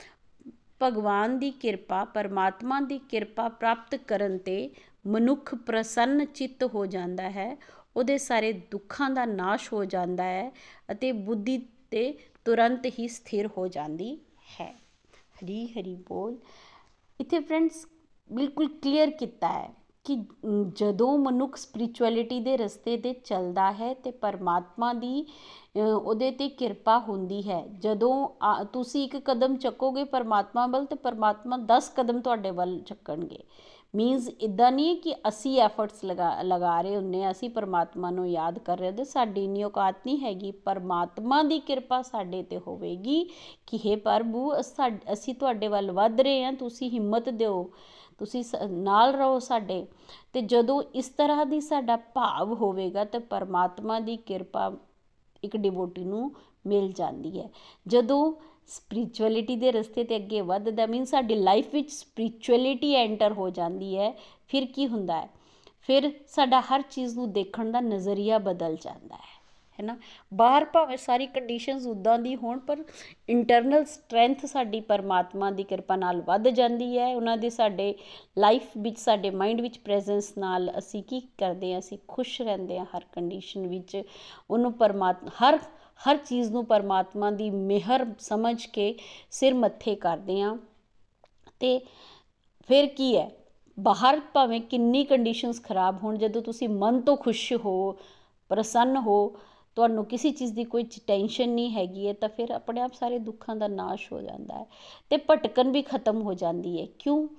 ਭਗਵਾਨ ਦੀ ਕਿਰਪਾ, ਪਰਮਾਤਮਾ ਦੀ ਕਿਰਪਾ ਪ੍ਰਾਪਤ ਕਰਨ 'ਤੇ ਮਨੁੱਖ ਪ੍ਰਸੰਨ ਚਿੱਤ ਹੋ ਜਾਂਦਾ ਹੈ, ਉਹਦੇ ਸਾਰੇ ਦੁੱਖਾਂ ਦਾ ਨਾਸ਼ ਹੋ ਜਾਂਦਾ ਹੈ ਅਤੇ ਬੁੱਧੀ 'ਤੇ ਤੁਰੰਤ ਹੀ ਸਥਿਰ ਹੋ ਜਾਂਦੀ ਹੈ। ਹਰੀ ਹਰੀ ਬੋਲ। ਇੱਥੇ ਫਰੈਂਡਸ ਬਿਲਕੁਲ ਕਲੀਅਰ ਕੀਤਾ ਹੈ ਕਿ ਜਦੋਂ ਮਨੁੱਖ ਸਪਿਰਿਚੁਅਲਿਟੀ ਦੇ ਰਸਤੇ 'ਤੇ ਚੱਲਦਾ ਹੈ ਅਤੇ ਪਰਮਾਤਮਾ ਦੀ ਉਹਦੇ 'ਤੇ ਕਿਰਪਾ ਹੁੰਦੀ ਹੈ, ਜਦੋਂ ਤੁਸੀਂ ਇੱਕ ਕਦਮ ਚੱਕੋਗੇ ਪਰਮਾਤਮਾ ਵੱਲ, ਅਤੇ ਪਰਮਾਤਮਾ ਦਸ ਕਦਮ ਤੁਹਾਡੇ ਵੱਲ ਚੱਕਣਗੇ। ਮੀਨਸ ਇੱਦਾਂ ਨਹੀਂ ਹੈ ਕਿ ਅਸੀਂ ਐਫਰਟਸ ਲਗਾ ਲਗਾ ਰਹੇ ਹੁੰਦੇ ਹਾਂ, ਅਸੀਂ ਪਰਮਾਤਮਾ ਨੂੰ ਯਾਦ ਕਰ ਰਹੇ ਹੁੰਦੇ, ਸਾਡੀ ਇੰਨੀ ਔਕਾਤ ਨਹੀਂ ਹੈਗੀ। ਪਰਮਾਤਮਾ ਦੀ ਕਿਰਪਾ ਸਾਡੇ 'ਤੇ ਹੋਵੇਗੀ ਕਿ ਹੇ ਪ੍ਰਭੂ ਸਾ ਅਸੀਂ ਤੁਹਾਡੇ ਵੱਲ ਵੱਧ ਰਹੇ ਹਾਂ, ਤੁਸੀਂ ਹਿੰਮਤ ਦਿਓ, ਤੁਸੀਂ ਸ ਨਾਲ ਰਹੋ ਸਾਡੇ। ਅਤੇ ਜਦੋਂ ਇਸ ਤਰ੍ਹਾਂ ਦੀ ਸਾਡਾ ਭਾਵ ਹੋਵੇਗਾ ਤਾਂ ਪਰਮਾਤਮਾ ਦੀ ਕਿਰਪਾ ਇੱਕ ਡਿਵੋਟੀ ਨੂੰ ਮਿਲ ਜਾਂਦੀ ਹੈ। ਜਦੋਂ ਸਪਿਰਿਚੁਅਲਿਟੀ ਦੇ ਰਸਤੇ 'ਤੇ ਅੱਗੇ ਵੱਧਦਾ, ਮੀਨਸ ਸਾਡੀ ਲਾਈਫ ਵਿੱਚ ਸਪਿਰਿਚੁਅਲਿਟੀ ਐਂਟਰ ਹੋ ਜਾਂਦੀ ਹੈ, ਫਿਰ ਕੀ ਹੁੰਦਾ ਹੈ, ਫਿਰ ਸਾਡਾ ਹਰ ਚੀਜ਼ ਨੂੰ ਦੇਖਣ ਦਾ ਨਜ਼ਰੀਆ ਬਦਲ ਜਾਂਦਾ ਹੈ, ਹੈ ਨਾ। ਬਾਹਰ ਭਾਵੇਂ ਸਾਰੀ ਕੰਡੀਸ਼ਨਸ ਉੱਦਾਂ ਦੀ ਹੋਣ, ਪਰ ਇੰਟਰਨਲ ਸਟਰੈਂਥ ਸਾਡੀ ਪਰਮਾਤਮਾ ਦੀ ਕਿਰਪਾ ਨਾਲ ਵੱਧ ਜਾਂਦੀ ਹੈ। ਉਹਨਾਂ ਦੇ ਸਾਡੇ ਲਾਈਫ ਵਿੱਚ, ਸਾਡੇ ਮਾਈਂਡ ਵਿੱਚ ਪ੍ਰੈਜ਼ੈਂਸ ਨਾਲ ਅਸੀਂ ਕੀ ਕਰਦੇ ਹਾਂ, ਅਸੀਂ ਖੁਸ਼ ਰਹਿੰਦੇ ਹਾਂ ਹਰ ਕੰਡੀਸ਼ਨ ਵਿੱਚ। ਉਹਨੂੰ ਪਰਮਾਤਮਾ ਹਰ ਹਰ ਚੀਜ਼ ਨੂੰ ਪਰਮਾਤਮਾ ਦੀ ਮਿਹਰ ਸਮਝ ਕੇ ਸਿਰ ਮੱਥੇ ਕਰਦੇ ਹਾਂ। ਅਤੇ ਫਿਰ ਕੀ ਹੈ, ਬਾਹਰ ਭਾਵੇਂ ਕਿੰਨੀ ਕੰਡੀਸ਼ਨਸ ਖਰਾਬ ਹੋਣ, ਜਦੋਂ ਤੁਸੀਂ ਮਨ ਤੋਂ ਖੁਸ਼ ਹੋ, ਪ੍ਰਸੰਨ ਹੋ, ਤੁਹਾਨੂੰ ਕਿਸੇ ਚੀਜ਼ ਦੀ ਕੋਈ ਟੈਨਸ਼ਨ ਨਹੀਂ ਹੈਗੀ ਹੈ, ਤਾਂ ਫਿਰ ਆਪਣੇ ਆਪ ਸਾਰੇ ਦੁੱਖਾਂ ਦਾ ਨਾਸ਼ ਹੋ ਜਾਂਦਾ ਹੈ ਅਤੇ ਭਟਕਣ ਵੀ ਖਤਮ ਹੋ ਜਾਂਦੀ ਹੈ। ਕਿਉਂ?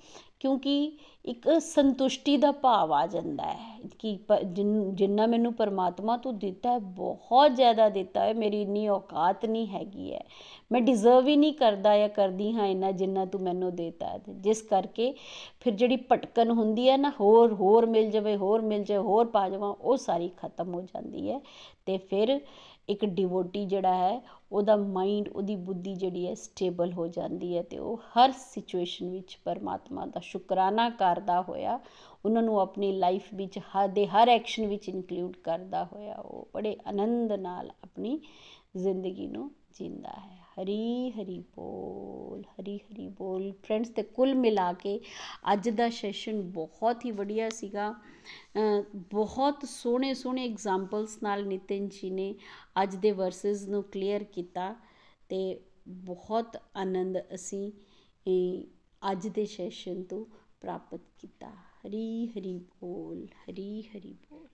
ਕਿਉਂਕਿ ਇੱਕ ਸੰਤੁਸ਼ਟੀ ਦਾ ਭਾਵ ਆ ਜਾਂਦਾ ਹੈ ਕਿ ਪ ਜਿਨ ਜਿੰਨਾ ਮੈਨੂੰ ਪਰਮਾਤਮਾ ਤੋਂ ਦਿੱਤਾ ਹੈ, ਬਹੁਤ ਜ਼ਿਆਦਾ ਦਿੱਤਾ ਹੈ, ਮੇਰੀ ਇੰਨੀ ਔਕਾਤ ਨਹੀਂ ਹੈਗੀ ਹੈ, ਮੈਂ ਡਿਜ਼ਰਵ ਹੀ ਨਹੀਂ ਕਰਦਾ ਜਾਂ ਕਰਦੀ ਹਾਂ ਇੰਨਾ ਜਿੰਨਾ ਤੂੰ ਮੈਨੂੰ ਦੇਤਾ ਹੈ। ਜਿਸ ਕਰਕੇ ਫਿਰ ਜਿਹੜੀ ਭਟਕਣ ਹੁੰਦੀ ਹੈ ਨਾ, ਹੋਰ ਹੋਰ ਮਿਲ ਜਾਵੇ, ਹੋਰ ਮਿਲ ਜਾਵੇ, ਹੋਰ ਪਾ ਜਾਵਾਂ, ਉਹ ਸਾਰੀ ਖਤਮ ਹੋ ਜਾਂਦੀ ਹੈ। ਅਤੇ ਫਿਰ ਇੱਕ ਡਿਵੋਟੀ ਜਿਹੜਾ ਹੈ ਉਹਦਾ ਮਾਈਂਡ, ਉਹਦੀ ਬੁੱਧੀ ਜਿਹੜੀ ਹੈ ਸਟੇਬਲ ਹੋ ਜਾਂਦੀ ਹੈ, ਅਤੇ ਉਹ ਹਰ ਸਿਚੁਏਸ਼ਨ ਵਿੱਚ ਪਰਮਾਤਮਾ ਦਾ ਸ਼ੁਕਰਾਨਾ ਕਰਦਾ ਹੋਇਆ, ਉਹਨਾਂ ਨੂੰ ਆਪਣੀ ਲਾਈਫ ਵਿੱਚ ਹਰ ਦੇ ਹਰ ਐਕਸ਼ਨ ਵਿੱਚ ਇਨਕਲੂਡ ਕਰਦਾ ਹੋਇਆ ਉਹ ਬੜੇ ਆਨੰਦ ਨਾਲ ਆਪਣੀ ਜ਼ਿੰਦਗੀ ਨੂੰ ਜੀਂਦਾ ਹੈ। ਹਰੀ ਹਰੀ ਬੋਲ, ਹਰੀ ਹਰੀ ਬੋਲ ਫਰੈਂਡਸ। ਅਤੇ ਕੁੱਲ ਮਿਲਾ ਕੇ ਅੱਜ ਦਾ ਸੈਸ਼ਨ ਬਹੁਤ ਹੀ ਵਧੀਆ ਸੀਗਾ। ਬਹੁਤ ਸੋਹਣੇ ਸੋਹਣੇ ਐਗਜ਼ਾਮਪਲਸ ਨਾਲ ਨਿਤਿਨ ਜੀ ਨੇ ਅੱਜ ਦੇ ਵਰਸਿਸ ਨੂੰ ਕਲੀਅਰ ਕੀਤਾ, ਅਤੇ ਬਹੁਤ ਆਨੰਦ ਅਸੀਂ ਅੱਜ ਦੇ ਸੈਸ਼ਨ ਤੋਂ ਪ੍ਰਾਪਤ ਕੀਤਾ। ਹਰੀ ਹਰੀ ਬੋਲ, ਹਰੀ ਹਰੀ ਬੋਲ।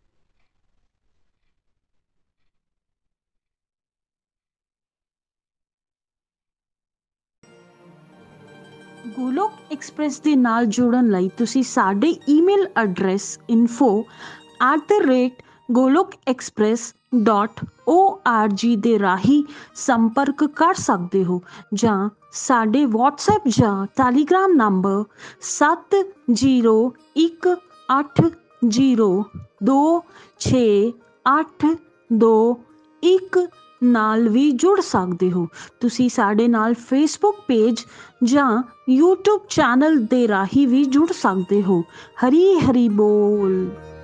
ਗੋਲੋਕ ਐਕਸਪ੍ਰੈਸ ਦੇ ਨਾਲ ਜੁੜਨ ਲਈ ਤੁਸੀਂ ਸਾਡੇ email address info at the rate Golok express dot O R G ਦੇ ਰਾਹੀਂ ਸੰਪਰਕ ਕਰ ਸਕਦੇ ਹੋ, ਜਾਂ ਸਾਡੇ ਵਟਸਐਪ ਜਾਂ ਟੈਲੀਗ੍ਰਾਮ ਨੰਬਰ ਸੱਤ ਜੀਰੋ ਇੱਕ ਅੱਠ ਜੀਰੋ ਦੋ ਛੇ ਅੱਠ ਦੋ ਇੱਕ ਨਾਲ ਵੀ ਜੁੜ ਸਕਦੇ ਹੋ। ਤੁਸੀਂ ਸਾਡੇ ਨਾਲ ਫੇਸਬੁੱਕ ਪੇਜ ਜਾਂ ਯੂਟਿਊਬ ਚੈਨਲ ਦੇ ਰਾਹੀਂ ਵੀ ਜੁੜ ਸਕਦੇ ਹੋ। ਹਰੀ ਹਰੀ ਬੋਲ।